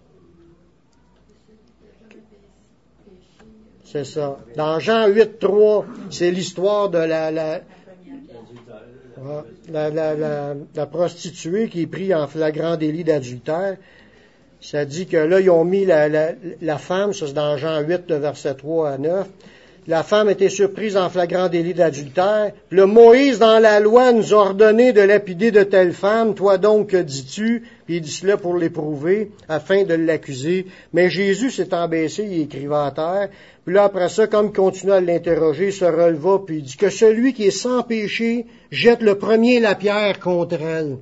C'est ça. Dans Jean 8, 3, c'est l'histoire de la prostituée qui est prise en flagrant délit d'adultère. Ça dit que là, ils ont mis la femme, ça c'est dans Jean 8, verset 3 à 9. La femme était surprise en flagrant délit d'adultère. Le Moïse, dans la loi, nous a ordonné de lapider de telle femme. Toi donc, que dis-tu? Puis il dit cela pour l'éprouver, afin de l'accuser. Mais Jésus s'est baissé, il écrivait à terre. Puis là, après ça, comme il continue à l'interroger, il se releva, puis il dit que celui qui est sans péché jette le premier la pierre contre elle.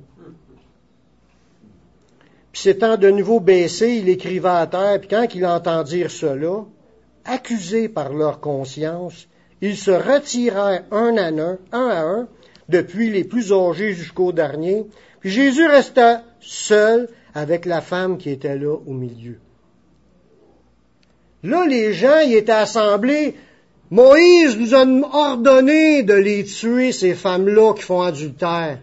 Puis s'étant de nouveau baissé, il écrivait à terre, puis quand il entend dire cela, accusés par leur conscience, ils se retirèrent un à un, depuis les plus âgés jusqu'au dernier. Puis Jésus resta seul avec la femme qui était là au milieu. Là, les gens y étaient assemblés. Moïse nous a ordonné de les tuer, ces femmes-là qui font adultère.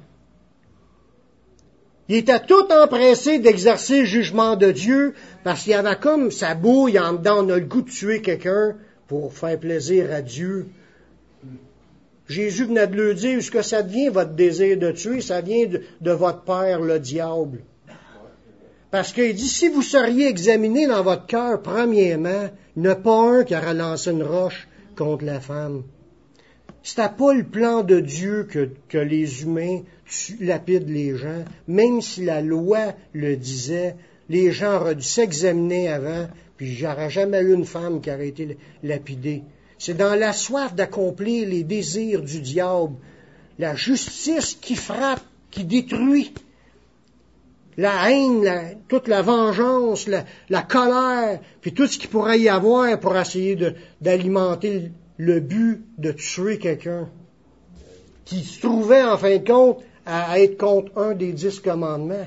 Ils étaient tout empressés d'exercer le jugement de Dieu parce qu'il y avait comme ça bouille en dedans, on a le goût de tuer quelqu'un pour faire plaisir à Dieu. Jésus venait de leur dire, est-ce que ça devient votre désir de tuer? Ça vient de votre père, le diable. Parce qu'il dit, si vous seriez examiné dans votre cœur, premièrement, il n'y en a pas un qui aura lancé une roche contre la femme. C'était pas le plan de Dieu que les humains lapident les gens, même si la loi le disait, les gens auraient dû s'examiner avant, puis il n'y aurait jamais eu une femme qui aurait été lapidée. C'est dans la soif d'accomplir les désirs du diable, la justice qui frappe, qui détruit, la haine, toute la vengeance, la colère, puis tout ce qu'il pourrait y avoir pour essayer d'alimenter le but de tuer quelqu'un, qui se trouvait en fin de compte à être contre un des 10 commandements.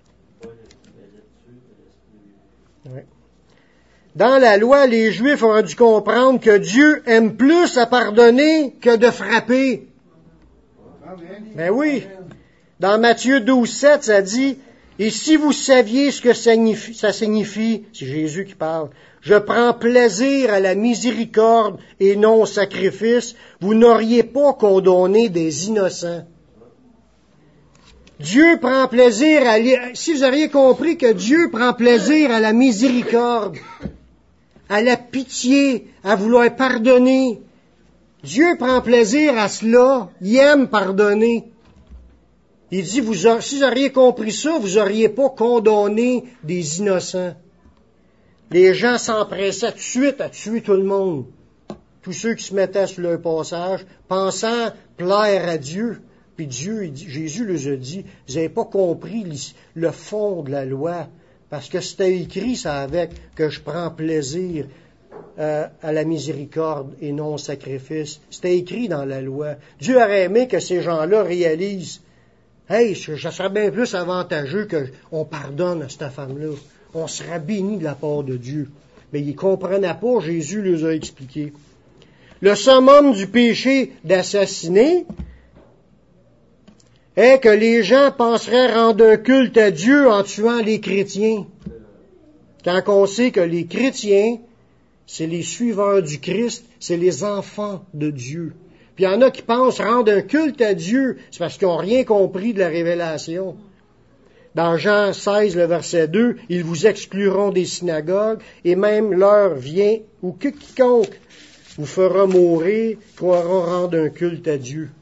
Ouais. Dans la loi, les Juifs auraient dû comprendre que Dieu aime plus à pardonner que de frapper. Ben oui. Dans Matthieu 12:7, ça dit, « Et si vous saviez ce que ça signifie, c'est Jésus qui parle, je prends plaisir à la miséricorde et non au sacrifice, vous n'auriez pas condamné des innocents. » Dieu prend plaisir si vous auriez compris que Dieu prend plaisir à la miséricorde, à la pitié, à vouloir pardonner. Dieu prend plaisir à cela, il aime pardonner. Il dit, si vous auriez compris ça, vous n'auriez pas condamné des innocents. Les gens s'empressaient tout de suite à tuer tout le monde. Tous ceux qui se mettaient sur leur passage, pensant plaire à Dieu. Puis Jésus les a dit, vous n'avez pas compris le fond de la loi. Parce que c'était écrit ça avec que je prends plaisir à la miséricorde et non au sacrifice. C'était écrit dans la loi. Dieu aurait aimé que ces gens-là réalisent, hey, ça serait bien plus avantageux qu'on pardonne à cette femme-là. On sera béni de la part de Dieu. Mais ils ne comprenaient pas, Jésus les a expliqué. Le summum du péché d'assassiner est que les gens penseraient rendre un culte à Dieu en tuant les chrétiens. Quand on sait que les chrétiens, c'est les suiveurs du Christ, c'est les enfants de Dieu. Puis il y en a qui pensent rendre un culte à Dieu, c'est parce qu'ils n'ont rien compris de la révélation. Dans Jean 16, le verset 2, ils vous excluront des synagogues, et même l'heure vient où quiconque vous fera mourir croira rendre un culte à Dieu.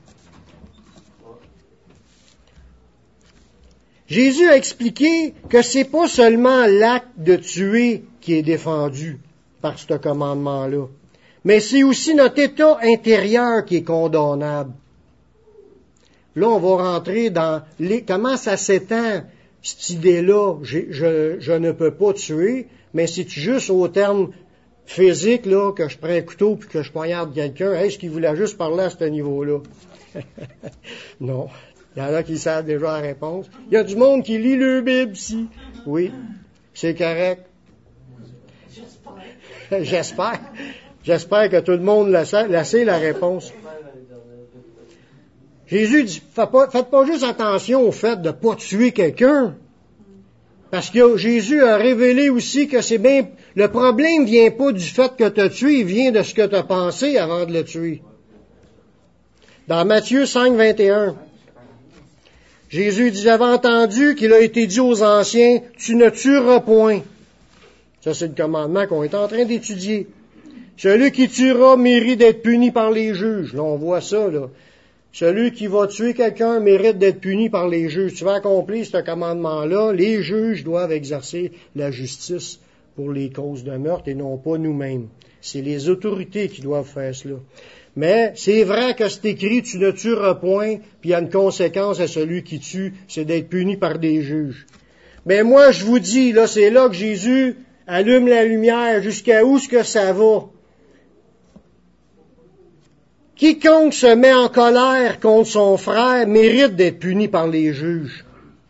Jésus a expliqué que c'est pas seulement l'acte de tuer qui est défendu par ce commandement-là, mais c'est aussi notre état intérieur qui est condamnable. Là, on va rentrer dans comment ça s'étend, cette idée-là, je ne peux pas tuer, mais c'est juste au terme physique, là, que je prends un couteau puis que je poignarde quelqu'un, est-ce qu'il voulait juste parler à ce niveau-là? Non. Il y en a qui savent déjà la réponse. Il y a du monde qui lit le Bible ici. Oui, c'est correct. J'espère. J'espère que tout le monde sait la réponse. Jésus dit, faites pas juste attention au fait de ne pas tuer quelqu'un. Parce que Jésus a révélé aussi que c'est bien, le problème vient pas du fait que tu as tué, il vient de ce que tu as pensé avant de le tuer. Dans Matthieu 5, 21, Jésus dit, j'avais entendu qu'il a été dit aux anciens, tu ne tueras point. Ça, c'est le commandement qu'on est en train d'étudier. Celui qui tuera mérite d'être puni par les juges. Là, on voit ça, là. Celui qui va tuer quelqu'un mérite d'être puni par les juges. Tu vas accomplir ce commandement-là, les juges doivent exercer la justice pour les causes de meurtre et non pas nous-mêmes. C'est les autorités qui doivent faire cela. Mais c'est vrai que c'est écrit, tu ne tueras point, puis il y a une conséquence à celui qui tue, c'est d'être puni par des juges. Mais moi, je vous dis, là, c'est là que Jésus allume la lumière, jusqu'à où est-ce que ça va? Quiconque se met en colère contre son frère mérite d'être puni par les juges.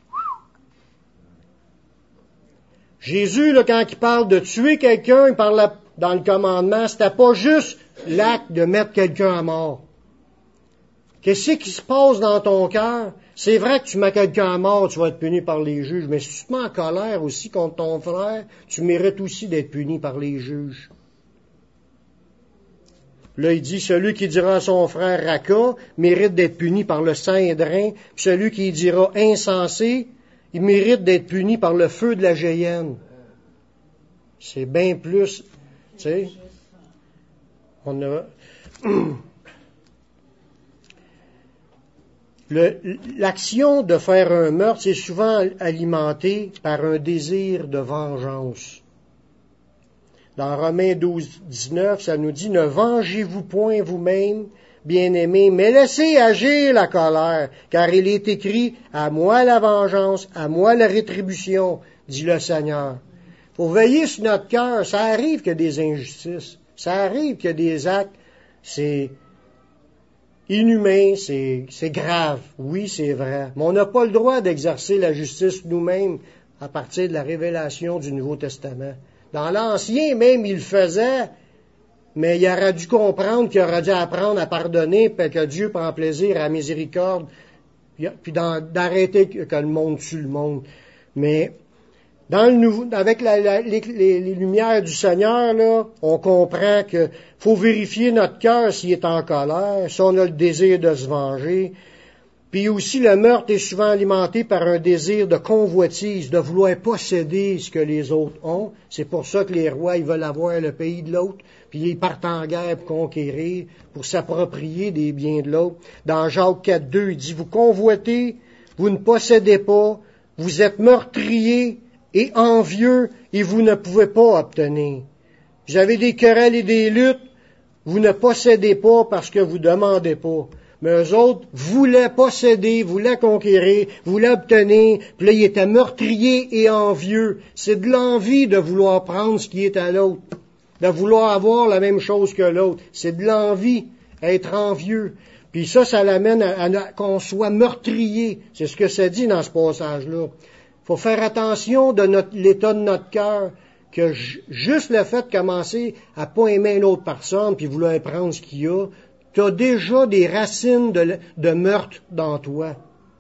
Jésus, là, quand il parle de tuer quelqu'un, il parle dans le commandement, c'était pas juste l'acte de mettre quelqu'un à mort. Qu'est-ce qui se passe dans ton cœur? C'est vrai que tu mets quelqu'un à mort, tu vas être puni par les juges, mais si tu te mets en colère aussi contre ton frère, tu mérites aussi d'être puni par les juges. Là, il dit, celui qui dira à son frère Raka mérite d'être puni par le Sanhédrin, puis celui qui dira insensé il mérite d'être puni par le feu de la géhenne. C'est bien plus, tu sais, on a... L'action de faire un meurtre, c'est souvent alimenté par un désir de vengeance. Dans Romains 12, 19, ça nous dit « Ne vengez-vous point vous-même, bien-aimés, mais laissez agir la colère, car il est écrit « À moi la vengeance, à moi la rétribution, dit le Seigneur. » Faut veiller sur notre cœur. Ça arrive qu'il y a des injustices. Ça arrive qu'il y a des actes. C'est inhumain, c'est grave. Oui, c'est vrai. Mais on n'a pas le droit d'exercer la justice nous-mêmes à partir de la révélation du Nouveau Testament. Dans l'Ancien, même, il le faisait, mais il aurait dû comprendre qu'il aurait dû apprendre à pardonner, puis que Dieu prend plaisir à la miséricorde, puis d'arrêter que le monde tue le monde. Mais dans le nouveau, avec les lumières du Seigneur, là, on comprend que faut vérifier notre cœur s'il est en colère, si on a le désir de se venger. Puis aussi, le meurtre est souvent alimenté par un désir de convoitise, de vouloir posséder ce que les autres ont. C'est pour ça que les rois, ils veulent avoir le pays de l'autre, puis ils partent en guerre pour conquérir, pour s'approprier des biens de l'autre. Dans Jacques 4.2, il dit, vous convoitez, vous ne possédez pas, vous êtes meurtriers et envieux, et vous ne pouvez pas obtenir. Vous avez des querelles et des luttes, vous ne possédez pas parce que vous demandez pas. Mais eux autres voulaient posséder, voulaient conquérir, voulaient obtenir, puis là, ils étaient meurtriers et envieux. C'est de l'envie de vouloir prendre ce qui est à l'autre, de vouloir avoir la même chose que l'autre. C'est de l'envie, être envieux. Puis ça l'amène à qu'on soit meurtrier. C'est ce que ça dit dans ce passage-là. Faut faire attention de l'état de notre cœur, que juste le fait de commencer à pas aimer une autre personne, puis vouloir prendre ce qu'il y a, tu as déjà des racines de meurtre dans toi.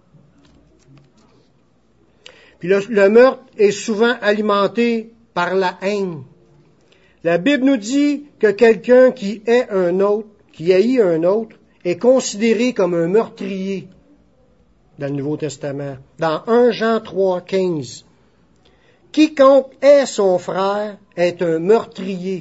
Puis le meurtre est souvent alimenté par la haine. La Bible nous dit que quelqu'un qui hait un autre, qui haït un autre, est considéré comme un meurtrier dans le Nouveau Testament. Dans 1 Jean 3, 15. Quiconque hait son frère est un meurtrier.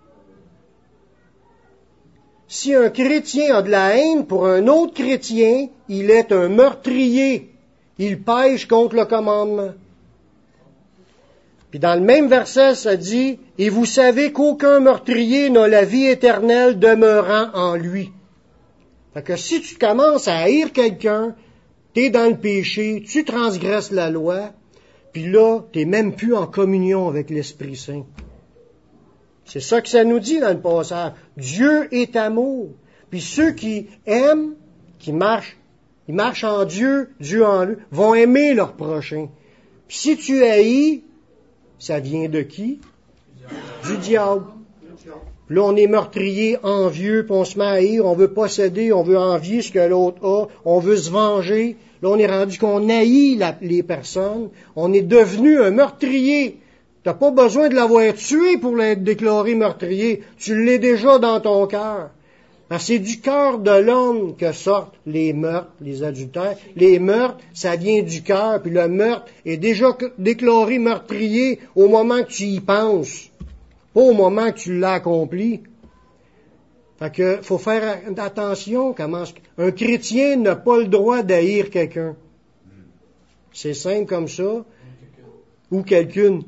Si un chrétien a de la haine pour un autre chrétien, il est un meurtrier. Il pêche contre le commandement. Puis dans le même verset, ça dit, « Et vous savez qu'aucun meurtrier n'a la vie éternelle demeurant en lui. » Fait que si tu commences à haïr quelqu'un, t'es dans le péché, tu transgresses la loi, puis là, t'es même plus en communion avec l'Esprit Saint. C'est ça que ça nous dit dans le passage. Dieu est amour. Puis ceux qui aiment, ils marchent en Dieu, Dieu en eux, vont aimer leur prochain. Puis si tu haïs, ça vient de qui? Du diable. Puis là, on est meurtrier, envieux, puis on se met à haïr, on veut posséder, on veut envier ce que l'autre a, on veut se venger. Là, on est rendu qu'on haït les personnes. On est devenu un meurtrier. T'as pas besoin de l'avoir tué pour l'être déclaré meurtrier. Tu l'es déjà dans ton cœur. Parce que c'est du cœur de l'homme que sortent les meurtres, les adultères. Les meurtres, ça vient du cœur. Puis le meurtre est déjà déclaré meurtrier au moment que tu y penses. Pas au moment que tu l'as accompli. Fait que faut faire attention. Un chrétien n'a pas le droit d'haïr quelqu'un. C'est simple comme ça. Ou quelqu'une.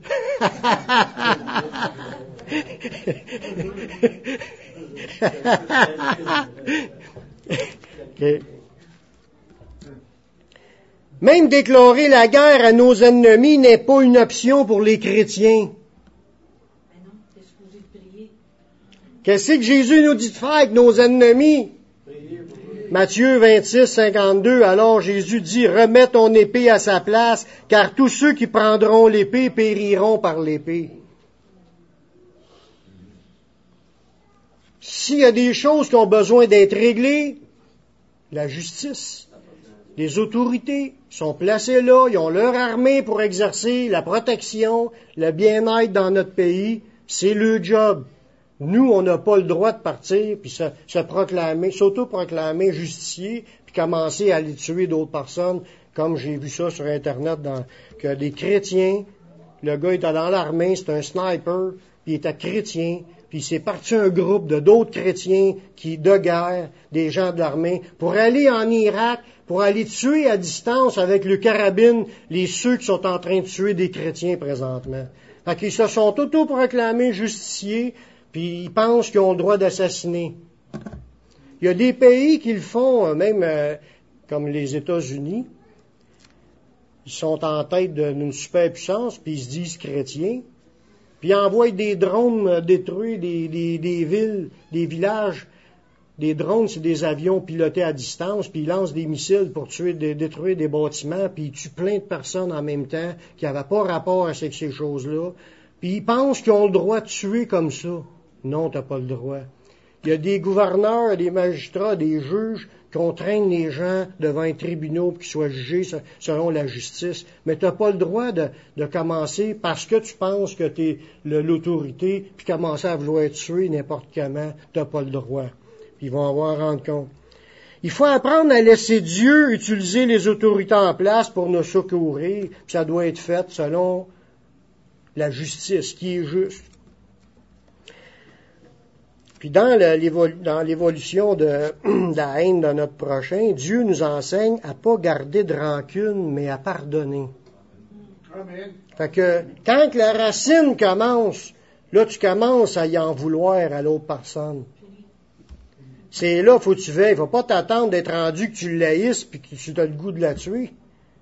Okay. Même déclarer la guerre à nos ennemis n'est pas une option pour les chrétiens. Qu'est-ce que Jésus nous dit de faire avec nos ennemis? Matthieu 26, 52, alors Jésus dit, remets ton épée à sa place, car tous ceux qui prendront l'épée périront par l'épée. S'il y a des choses qui ont besoin d'être réglées, la justice, les autorités sont placées là, ils ont leur armée pour exercer la protection, le bien-être dans notre pays, c'est le job. Nous, on n'a pas le droit de partir puis s'auto-proclamer justicier, puis commencer à aller tuer d'autres personnes comme j'ai vu ça sur Internet, que des chrétiens, le gars était dans l'armée, c'est un sniper, puis il était chrétien, puis il s'est parti un groupe d'autres chrétiens de guerre, des gens de l'armée, pour aller en Irak, pour aller tuer à distance avec le carabine ceux qui sont en train de tuer des chrétiens présentement. Fait qu'ils se sont autoproclamés justiciers, puis ils pensent qu'ils ont le droit d'assassiner. Il y a des pays qui le font, même comme les États-Unis. Ils sont en tête d'une superpuissance, puis ils se disent chrétiens. Puis ils envoient des drones détruire des villes, des villages. Des drones, c'est des avions pilotés à distance, puis ils lancent des missiles pour détruire des bâtiments, puis ils tuent plein de personnes en même temps qui n'avaient pas rapport avec ces choses-là. Puis ils pensent qu'ils ont le droit de tuer comme ça. Non, t'as pas le droit. Il y a des gouverneurs, des magistrats, des juges qui contraignent les gens devant un tribunal pour qu'ils soient jugés selon la justice. Mais tu n'as pas le droit de commencer parce que tu penses que tu es l'autorité, puis commencer à vouloir tuer n'importe comment. Tu n'as pas le droit. Puis ils vont avoir à rendre compte. Il faut apprendre à laisser Dieu utiliser les autorités en place pour nous secourir, puis ça doit être fait selon la justice, qui est juste. Puis dans l'évolution de la haine de notre prochain, Dieu nous enseigne à pas garder de rancune, mais à pardonner. Amen. Fait que quand la racine commence, là tu commences à y en vouloir à l'autre personne. C'est là, faut que tu veilles. Faut pas t'attendre d'être rendu que tu l'haïsses puis que tu as le goût de la tuer.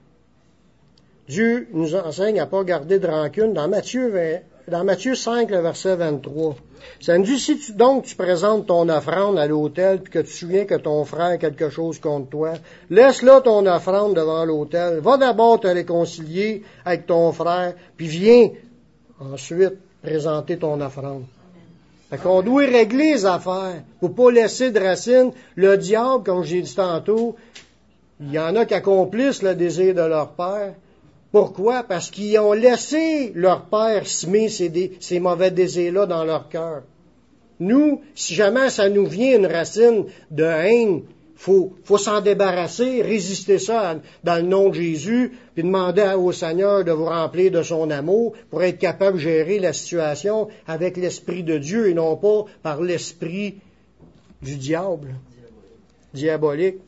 Dieu nous enseigne à pas garder de rancune dans Matthieu 5, le verset 23. Ça nous dit, si tu présentes ton offrande à l'autel, puis que tu te souviens que ton frère a quelque chose contre toi, laisse là ton offrande devant l'autel. Va d'abord te réconcilier avec ton frère, puis viens ensuite présenter ton offrande. Fait qu'on doit régler les affaires. Faut pas laisser de racines. Le diable, comme j'ai dit tantôt, il y en a qui accomplissent le désir de leur père. Pourquoi? Parce qu'ils ont laissé leur père semer ces mauvais désirs-là dans leur cœur. Nous, si jamais ça nous vient une racine de haine, faut s'en débarrasser, résister ça dans le nom de Jésus, puis demander au Seigneur de vous remplir de son amour pour être capable de gérer la situation avec l'Esprit de Dieu et non pas par l'esprit du diable, diabolique.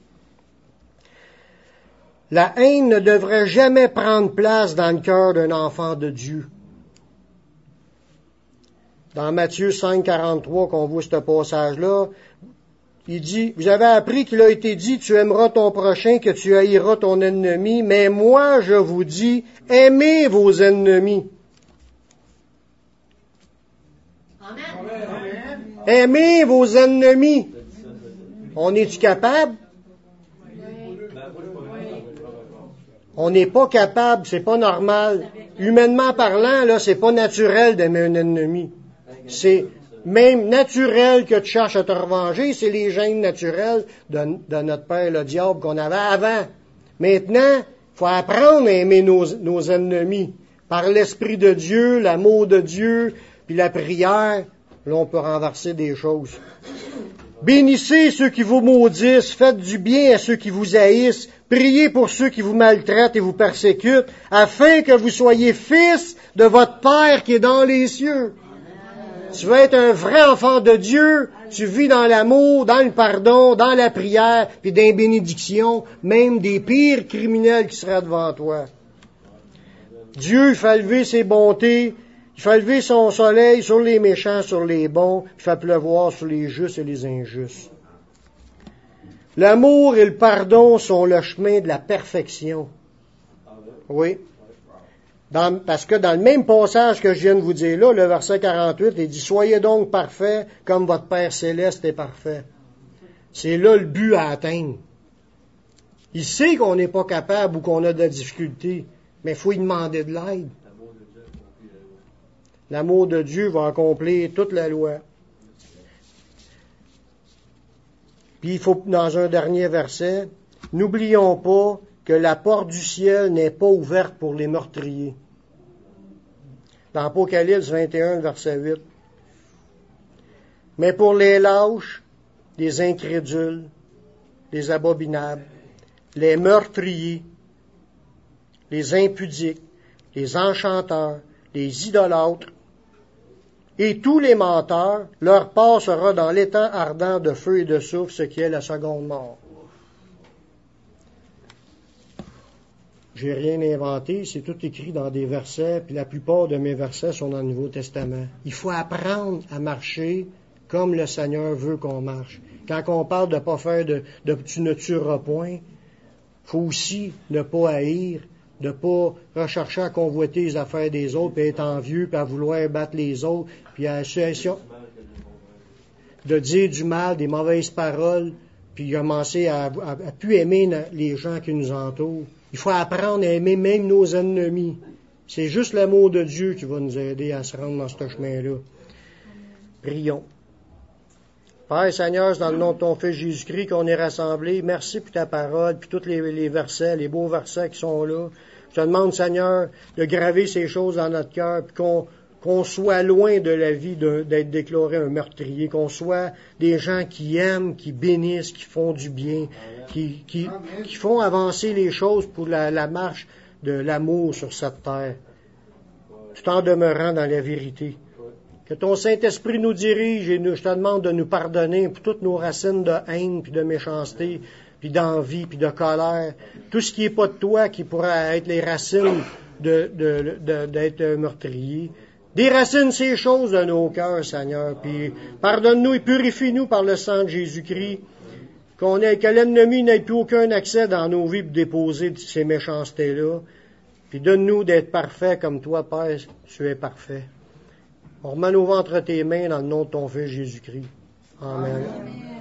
La haine ne devrait jamais prendre place dans le cœur d'un enfant de Dieu. Dans Matthieu 5, 43, qu'on voit ce passage-là, il dit, vous avez appris qu'il a été dit, tu aimeras ton prochain, que tu haïras ton ennemi, mais moi, je vous dis, aimez vos ennemis. Amen. Aimez vos ennemis. On est-tu capable? On n'est pas capable, c'est pas normal. Humainement parlant, là, c'est pas naturel d'aimer un ennemi. C'est même naturel que tu cherches à te revenger, c'est les gènes naturels de notre père, le diable, qu'on avait avant. Maintenant, il faut apprendre à aimer nos ennemis. Par l'Esprit de Dieu, l'amour de Dieu, puis la prière, là, on peut renverser des choses. Bénissez ceux qui vous maudissent, faites du bien à ceux qui vous haïssent, priez pour ceux qui vous maltraitent et vous persécutent, afin que vous soyez fils de votre Père qui est dans les cieux. Tu veux être un vrai enfant de Dieu, tu vis dans l'amour, dans le pardon, dans la prière, puis dans les bénédictions, même des pires criminels qui seraient devant toi. Dieu fait lever ses bontés, il fait lever son soleil sur les méchants, sur les bons, il fait pleuvoir sur les justes et les injustes. L'amour et le pardon sont le chemin de la perfection. Oui. Parce que dans le même passage que je viens de vous dire là, le verset 48, il dit « Soyez donc parfaits comme votre Père céleste est parfait. » C'est là le but à atteindre. Il sait qu'on n'est pas capable ou qu'on a de la difficulté, mais il faut lui demander de l'aide. L'amour de Dieu va accomplir toute la loi. Puis il faut, dans un dernier verset, n'oublions pas que la porte du ciel n'est pas ouverte pour les meurtriers. Dans Apocalypse 21, verset 8. Mais pour les lâches, les incrédules, les abominables, les meurtriers, les impudiques, les enchanteurs, les idolâtres et tous les menteurs, leur part sera dans l'étang ardent de feu et de soufre, ce qui est la seconde mort. J'ai rien inventé, c'est tout écrit dans des versets, puis la plupart de mes versets sont dans le Nouveau Testament. Il faut apprendre à marcher comme le Seigneur veut qu'on marche. Quand on parle de ne pas faire de tu ne tueras point, il faut aussi ne pas haïr, de ne pas rechercher à convoiter les affaires des autres, puis être envieux, puis à vouloir battre les autres, puis à de dire du mal, des mauvaises paroles, puis commencer à plus aimer les gens qui nous entourent. Il faut apprendre à aimer même nos ennemis. C'est juste l'amour de Dieu qui va nous aider à se rendre dans ce chemin-là. Prions. Père Seigneur, c'est dans le nom de ton Fils Jésus-Christ qu'on est rassemblés. Merci pour ta parole, puis tous les versets, les beaux versets qui sont là. Je te demande, Seigneur, de graver ces choses dans notre cœur, puis qu'on soit loin de la vie d'être déclaré un meurtrier, qu'on soit des gens qui aiment, qui bénissent, qui font du bien, qui font avancer les choses pour la marche de l'amour sur cette terre, tout en demeurant dans la vérité. Que ton Saint-Esprit nous dirige et je te demande de nous pardonner pour toutes nos racines de haine, puis de méchanceté, puis d'envie, puis de colère. Tout ce qui n'est pas de toi qui pourrait être les racines d'être un meurtrier. Déracine ces choses de nos cœurs, Seigneur, puis pardonne-nous et purifie-nous par le sang de Jésus-Christ, que l'ennemi n'ait plus aucun accès dans nos vies pour déposer ces méchancetés-là, puis donne-nous d'être parfaits comme toi, Père, tu es parfait. On remet nos ventres entre tes mains dans le nom de ton Fils Jésus-Christ. Amen. Amen.